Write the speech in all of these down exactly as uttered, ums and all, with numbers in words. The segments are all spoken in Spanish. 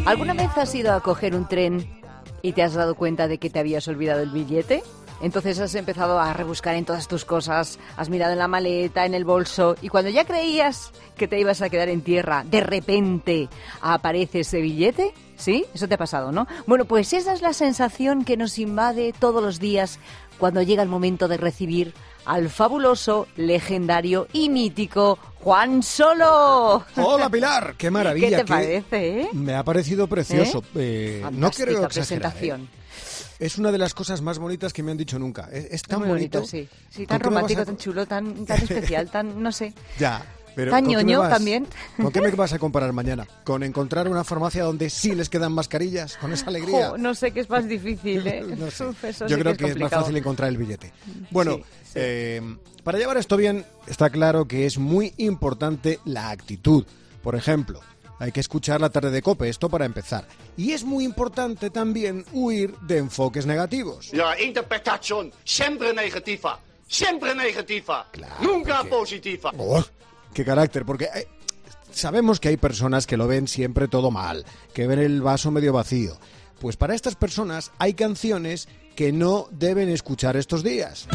¿Alguna vez has ido a coger un tren y te has dado cuenta de que te habías olvidado el billete? Entonces has empezado a rebuscar en todas tus cosas, has mirado en la maleta, en el bolso, y cuando ya creías que te ibas a quedar en tierra, de repente aparece ese billete. ¿Sí? Eso te ha pasado, ¿no? Bueno, pues esa es la sensación que nos invade todos los días cuando llega el momento de recibir al fabuloso, legendario y mítico Juan Solo. ¡Hola, Pilar! ¡Qué maravilla! ¿Qué te qué... parece, eh? Me ha parecido precioso. ¿Eh? Eh, no creo exagerar, presentación. ¿eh? Es una de las cosas más bonitas que me han dicho nunca. Es, es tan muy bonito. bonito, sí. Sí, tan romántico, a... tan chulo, tan, tan especial, tan, no sé. Ya. Pero tan ñoño también. ¿Con qué me vas a comparar mañana? ¿Con encontrar una farmacia donde sí les quedan mascarillas? ¿Con esa alegría? Oh, no sé, qué es más difícil, ¿eh? No sé. Uf, eso Yo sí creo que es, que es más fácil encontrar el billete. Bueno, sí, sí. Eh, para llevar esto bien, está claro que es muy importante la actitud. Por ejemplo, hay que escuchar La Tarde de COPE, esto para empezar. Y es muy importante también huir de enfoques negativos. Ja, interpretación siempre negativa. Siempre negativa. Claro, Nunca porque... positiva. Oh, ¡qué carácter! Porque eh, sabemos que hay personas que lo ven siempre todo mal, que ven el vaso medio vacío. Pues para estas personas hay canciones que no deben escuchar estos días.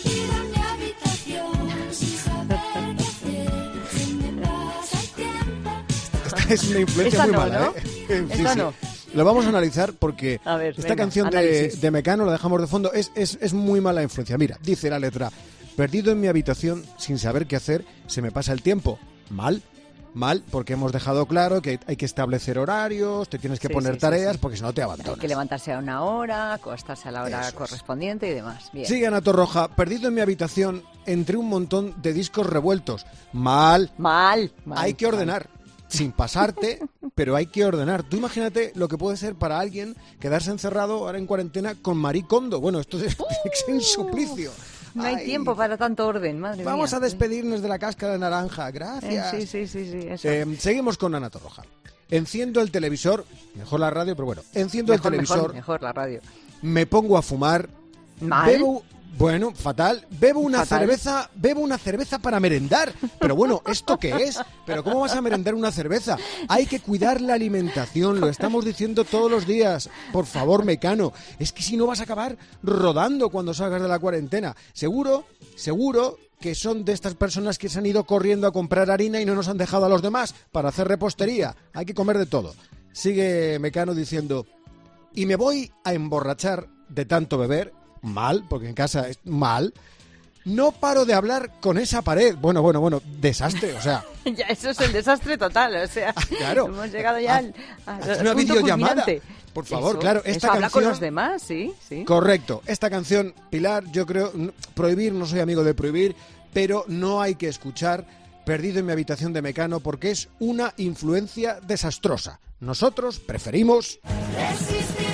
Esta es una influencia Esta muy no, mala, ¿no? ¿eh? Sí, Esta sí. no. Lo vamos a analizar porque a ver, esta venga, canción de, de Mecano, la dejamos de fondo, es, es, es muy mala influencia. Mira, dice la letra: perdido en mi habitación, sin saber qué hacer, se me pasa el tiempo. Mal, mal, porque hemos dejado claro que hay que establecer horarios, te tienes que sí, poner sí, tareas, sí, sí. porque si no te abandonas. Hay que levantarse a una hora, acostarse a la hora Eso correspondiente es. y demás. Bien. Sigue Ana Torroja: perdido en mi habitación, entre un montón de discos revueltos. Mal. Mal, mal. Hay que ordenar. Mal. Sin pasarte, pero hay que ordenar. Tú imagínate lo que puede ser para alguien quedarse encerrado ahora en cuarentena con Marie Kondo. Bueno, esto es, uh, es un suplicio. No hay Ay, tiempo para tanto orden, madre vamos mía. a despedirnos de la cáscara de naranja. Gracias. Eh, sí, sí, sí, sí, eso. Eh, seguimos con Ana Torroja. Enciendo el televisor, mejor la radio, pero bueno, enciendo mejor, el televisor. Mejor, mejor la radio. Me pongo a fumar. Mal. Bebo, bueno, fatal. Bebo una Fatal. cerveza, bebo una cerveza para merendar. Pero bueno, ¿esto qué es? ¿Pero cómo vas a merendar una cerveza? Hay que cuidar la alimentación, lo estamos diciendo todos los días. Por favor, Mecano, es que si no vas a acabar rodando cuando salgas de la cuarentena. Seguro, seguro que son de estas personas que se han ido corriendo a comprar harina y no nos han dejado a los demás para hacer repostería. Hay que comer de todo. Sigue Mecano diciendo: y me voy a emborrachar de tanto beber. Mal, porque en casa es mal. No paro de hablar con esa pared. Bueno, bueno, bueno, desastre, o sea. Ya, eso es el desastre total, o sea. Claro. Hemos llegado ya al, al Haz una videollamada. Por favor, eso, claro, esta eso, canción. Habla con los demás, sí, sí. Correcto. Esta canción, Pilar, yo creo, prohibir, no soy amigo de prohibir, pero no hay que escuchar Perdido en mi habitación de Mecano porque es una influencia desastrosa. Nosotros preferimos. Resistiré,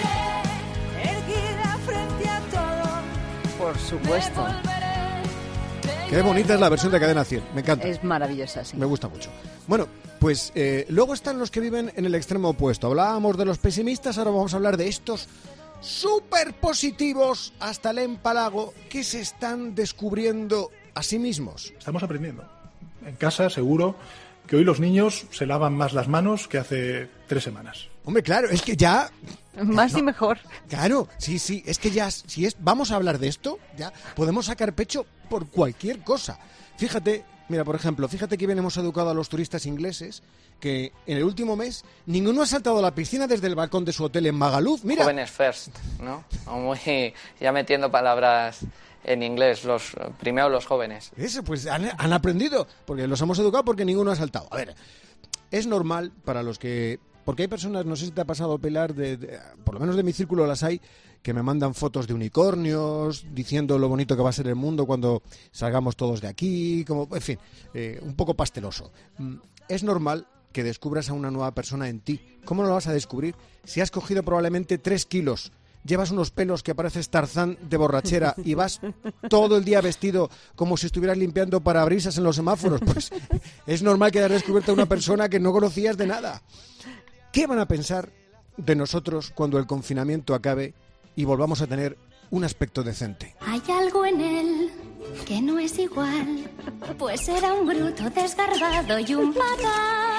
erguida frente a todo. Por supuesto. Qué bonita es la versión de Cadena cien, me encanta. Es maravillosa, sí. Me gusta mucho. Bueno, pues eh, luego están los que viven en el extremo opuesto. Hablábamos de los pesimistas, ahora vamos a hablar de estos súper positivos hasta el empalago que se están descubriendo a sí mismos. Estamos aprendiendo. En casa, seguro que hoy los niños se lavan más las manos que hace tres semanas. Hombre, claro, es que ya... Más no, y mejor. Claro, sí, sí, es que ya, si es, vamos a hablar de esto, ya podemos sacar pecho por cualquier cosa. Fíjate, mira, por ejemplo, fíjate que bien hemos educado a los turistas ingleses que en el último mes ninguno ha saltado a la piscina desde el balcón de su hotel en Magaluf. Mira. Jóvenes first, ¿no? Muy, ya metiendo palabras en inglés, los primero los jóvenes. Eso, pues han, han aprendido, porque los hemos educado porque ninguno ha saltado. A ver, es normal para los que... Porque hay personas, no sé si te ha pasado, Pilar, de, de, por lo menos de mi círculo las hay, que me mandan fotos de unicornios, diciendo lo bonito que va a ser el mundo cuando salgamos todos de aquí, como, en fin, eh, un poco pasteloso. Es normal que descubras a una nueva persona en ti. ¿Cómo no lo vas a descubrir? Si has cogido probablemente tres kilos, llevas unos pelos que pareces Tarzán de borrachera y vas todo el día vestido como si estuvieras limpiando parabrisas en los semáforos, pues es normal que hayas descubierto a una persona que no conocías de nada. ¿Qué van a pensar de nosotros cuando el confinamiento acabe y volvamos a tener un aspecto decente? Hay algo en él que no es igual, pues era un bruto desgarbado y un patán.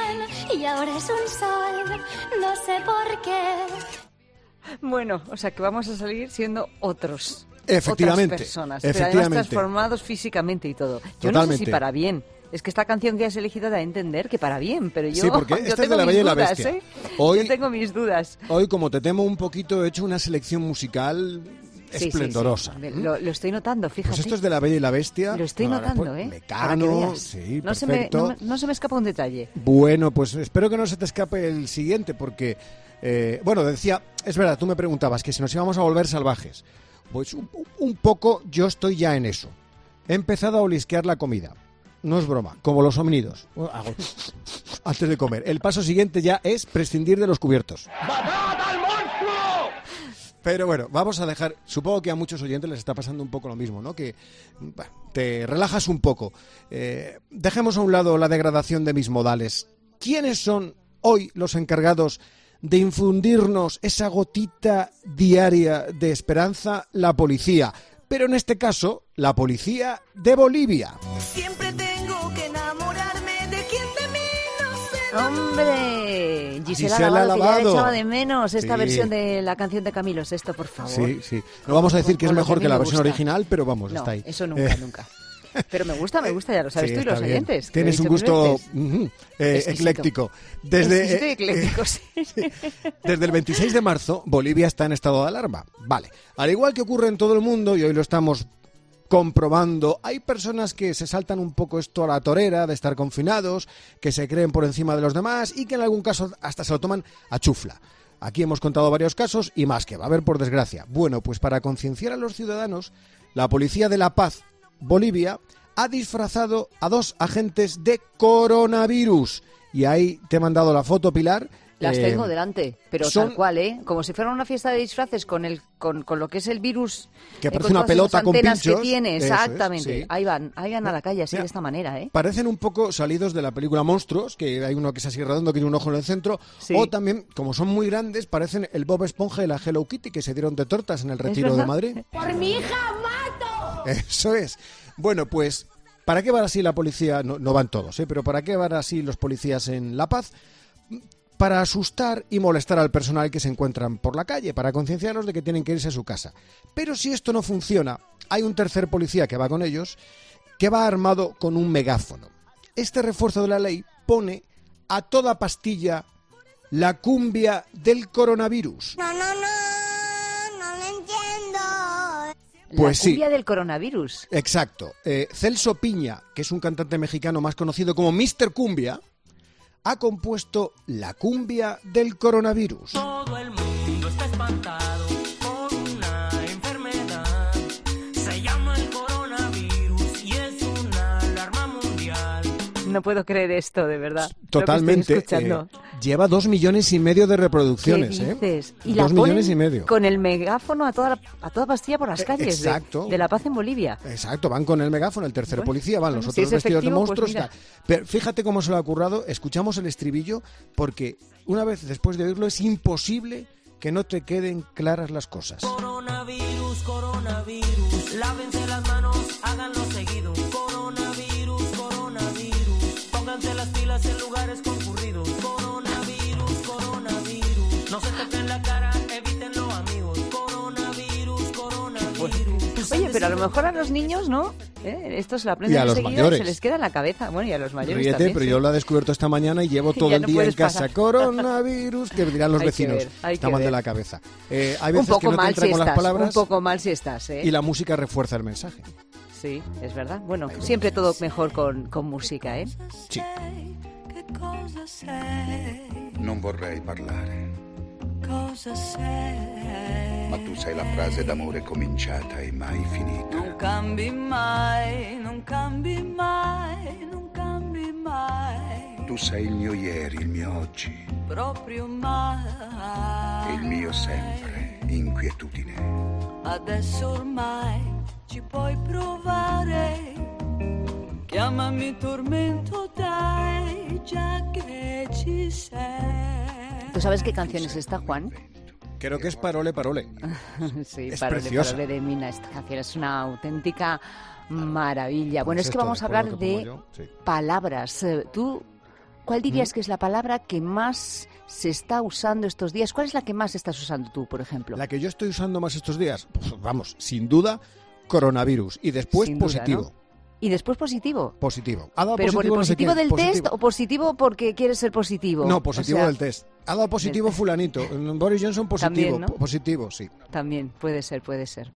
y ahora es un sol, no sé por qué. Bueno, o sea que vamos a salir siendo otros. Efectivamente, Otras personas, efectivamente. pero además transformados físicamente y todo. Yo no sé Totalmente. si para bien. Es que esta canción que has elegido da a entender que para bien, pero yo, Sí, porque yo esta es tengo de La mis Bella y la dudas, Bestia. ¿eh? Hoy- Yo tengo mis dudas. Hoy, como te temo un poquito, he hecho una selección musical Sí, sí, esplendorosa. sí. ¿Mm? Lo, lo estoy notando, fíjate. Pues esto es de La Bella y la Bestia. Lo estoy Ahora, notando, pues, ¿eh? Mecano, Para que veas. sí, no, se me, perfecto. no, me- no se me escapa un detalle. Bueno, pues espero que no se te escape el siguiente, porque, eh, bueno, decía, es verdad, tú me preguntabas que si nos íbamos a volver salvajes. Pues un, un poco yo estoy ya en eso. He empezado a olisquear la comida. No es broma, como los homínidos. Hago antes de comer. El paso siguiente ya es prescindir de los cubiertos. Pero bueno, vamos a dejar, supongo que a muchos oyentes les está pasando un poco lo mismo, ¿no? Que bah, te relajas un poco. Eh, dejemos a un lado la degradación de mis modales. ¿Quiénes son hoy los encargados de infundirnos esa gotita diaria de esperanza? La policía. Pero en este caso, la policía de Bolivia. Siempre tengo que enamorarme de quien de mí no se ¡Hombre! Gisela, Gisela Lavado, que ya le Lavado. echaba de menos esta Sí. versión de la canción de Camilo Sesto, por favor. Sí, sí. No vamos a decir Con- que es con lo mejor que a que mí la me versión gusta. original, pero vamos, No, está ahí. eso nunca, Eh, nunca. Pero me gusta, me gusta, ya lo sabes Sí, tú y está los bien. oyentes. que Tienes lo un he dicho gusto mil veces. ujú, eh, Exquisito. ecléctico. Desde, Exquisito y eh, ecléctico, sí. Desde el veintiséis de marzo, Bolivia está en estado de alarma. Vale. Al igual que ocurre en todo el mundo, y hoy lo estamos comprobando, hay personas que se saltan un poco esto a la torera de estar confinados, que se creen por encima de los demás y que en algún caso hasta se lo toman a chufla. Aquí hemos contado varios casos y más que va a haber por desgracia. Bueno, pues para concienciar a los ciudadanos, la Policía de La Paz, Bolivia, ha disfrazado a dos agentes de coronavirus. Y ahí te he mandado la foto, Pilar. Las Eh, tengo delante, pero son- tal cual, ¿eh? Como si fuera una fiesta de disfraces con el con, con lo que es el virus. Que eh, parece con una todas pelota esas con antenas pinchos. que tiene, Eso es, exactamente. sí. Ahí van, ahí van a la calle así Mira, de esta manera, ¿eh? Parecen un poco salidos de la película Monstruos, que hay uno que es así redondo, que tiene un ojo en el centro, Sí. o también, como son muy grandes, parecen el Bob Esponja y la Hello Kitty, que se dieron de tortas en el retiro de verdad. Madrid. Por mi hija mato. Eso es. Bueno, pues, ¿para qué van así la policía? No, no van todos, ¿eh? Pero ¿para qué van así los policías en La Paz? Para asustar y molestar al personal que se encuentran por la calle, para concienciarlos de que tienen que irse a su casa. Pero si esto no funciona, hay un tercer policía que va con ellos, que va armado con un megáfono. Este refuerzo de la ley pone a toda pastilla la cumbia del coronavirus. No, no, no, no lo entiendo. Pues la sí. cumbia del coronavirus. Exacto. Eh, Celso Piña, que es un cantante mexicano más conocido como míster Cumbia, ha compuesto la cumbia del coronavirus. Todo el mundo está espantado por una enfermedad. Se llama el coronavirus y es una alarma mundial. No puedo creer esto, de verdad. Totalmente. Lo que estoy escuchando. eh, lleva dos millones y medio de reproducciones. ¿Qué ¿eh? dices? Y la dos ponen millones y medio. con el megáfono a toda, la- a toda pastilla por las Eh, calles de- exacto. de, La Paz en Bolivia. Exacto, van con el megáfono, el tercer Bueno, policía, van los bueno, si otros es vestidos de efectivo, pues monstruos. y mira. tal. Pero fíjate cómo se lo ha currado, escuchamos el estribillo, porque una vez después de oírlo es imposible que no te queden claras las cosas. Coronavirus, coronavirus. Lávense las manos, háganlo seguido. Coronavirus, coronavirus. Pónganse las pilas en lugares concurridos. Coronavirus, coronavirus. No se toquen la cara, evítenlo, amigos. Coronavirus, coronavirus. Oye, pero a lo mejor a los niños, ¿no? ¿Eh? Esto se lo Y aprenden a los enseguida mayores. y se les queda en la cabeza. Bueno, y a los mayores Ríete, también. pero sí. yo lo he descubierto esta mañana y llevo todo Ya el no día en puedes casa. parar. Coronavirus, que dirán los Hay que vecinos. ver, hay Está que mal de ver. la cabeza. Eh, hay Un veces que poco no te mal entra si con las estás, palabras un poco mal si estás, ¿eh? y la música refuerza el mensaje. Sí, es verdad. Bueno, siempre todo mejor con, con música, ¿eh? Sí. Che cosa sei, Non vorrei parlare, cosa sei. ma tu sei la frase d'amore cominciata e mai finita. Non cambi mai, non cambi mai, non cambi mai. Tu sei il mio ieri, il mio oggi Proprio mai. e il mio sempre, inquietudine. Adesso ormai ci puoi provare. Chiamami tormento, dai, già che ci sei. ¿Tú sabes qué canción es esta, Juan? Creo que es Parole, Parole. Sí, Es Parole, preciosa. Parole de Mina. Esta canción es una auténtica maravilla. Bueno, Pues es que esto, vamos a después hablar lo que pongo de yo, sí. palabras. Eh, Tú ¿Cuál dirías que es la palabra que más se está usando estos días? ¿Cuál es la que más estás usando tú, por ejemplo? La que yo estoy usando más estos días, pues, vamos, sin duda, coronavirus. Y después Sin duda, positivo. ¿no? Y después positivo. Positivo. ¿Ha dado ¿Pero por el positivo, no sé positivo quién? del Positivo. test o positivo porque quieres ser positivo? No, positivo O sea, del test. Ha dado positivo del- fulanito. Boris Johnson positivo. También, ¿no? Positivo, sí. También, puede ser, puede ser.